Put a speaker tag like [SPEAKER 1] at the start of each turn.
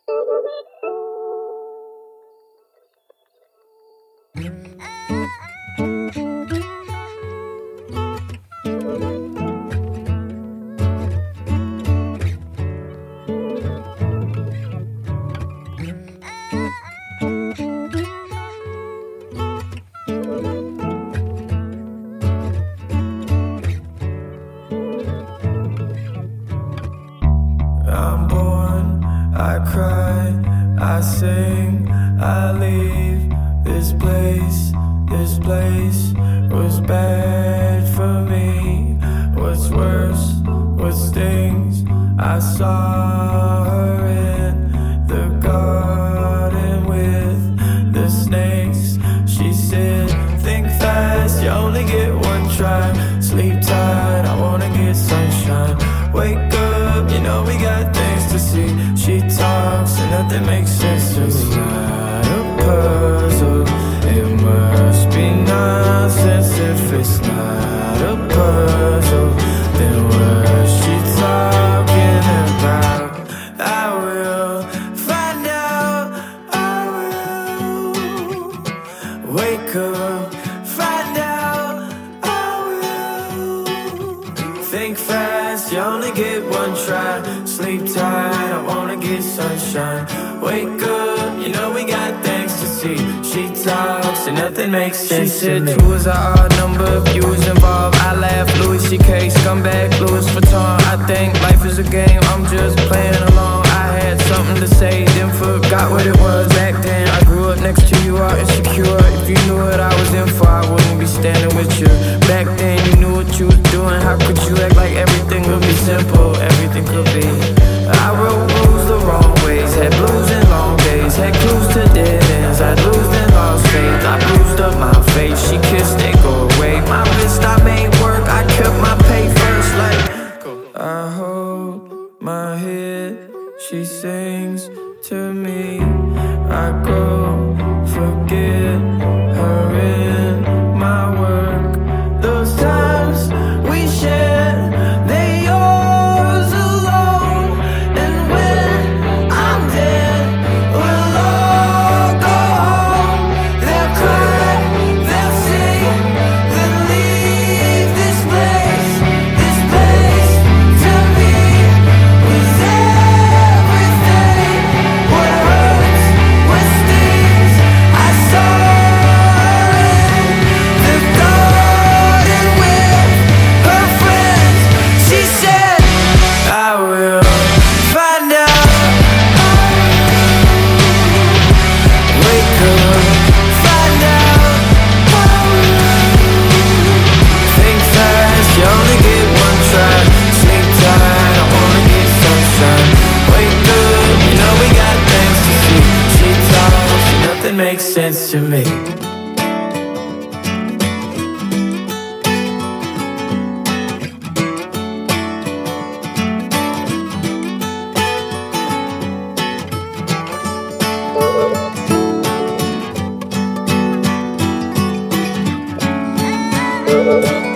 [SPEAKER 1] I'm born, I cry, I sing, I leave this place. This place was bad for me. What's worse, what stings? I saw her in the garden with the snakes. She said, think fast, you only get one try. Sleep tight, I wanna get sunshine. Wake up, you know we got things to see. She talks and nothing makes sense to me. It's not a puzzle, it must be nonsense. If it's not a puzzle, then what's she talking about? I will find out, I will wake up, find out, I will think fast, you only get one try. Sleep tight, I wanna get sunshine. Wake up, you know we got things to see. She talks and nothing makes sense. She said 2 is an odd number if you was involved. I laugh, Louis C.K., scumbag, Louis Vuitton. I think life is a game, I'm just playing along. I had something to say, then forgot what it was. Back then, I grew up next to you, all insecure. If you knew what I was in for, I wouldn't be standing with you. Back then, you knew what you was doing. How could you act like everything could be simple? Everything could be. I wrote rules the wrong ways, had blues and long days, had clues to dead ends. I'd lose and lost faith, I bruised up my face. She kissed, they go away. My wrist, I made work, I kept my pay first. Like, I hold my head, she sings to me. I go, forget her in my work. Those times we shared, they yours alone. And when I'm dead, we'll all go home. They'll cry, they'll sing, they'll leave this place. This place to me was everything. What hurts, what stings, I saw her in the garden with her friends. She said, I will find out, wake up, find out, think fast, you only get one try. Sleep tight, I wanna get sunshine. Wake up, you know we got things to see. She talks, and nothing makes sense to me.
[SPEAKER 2] Thank you.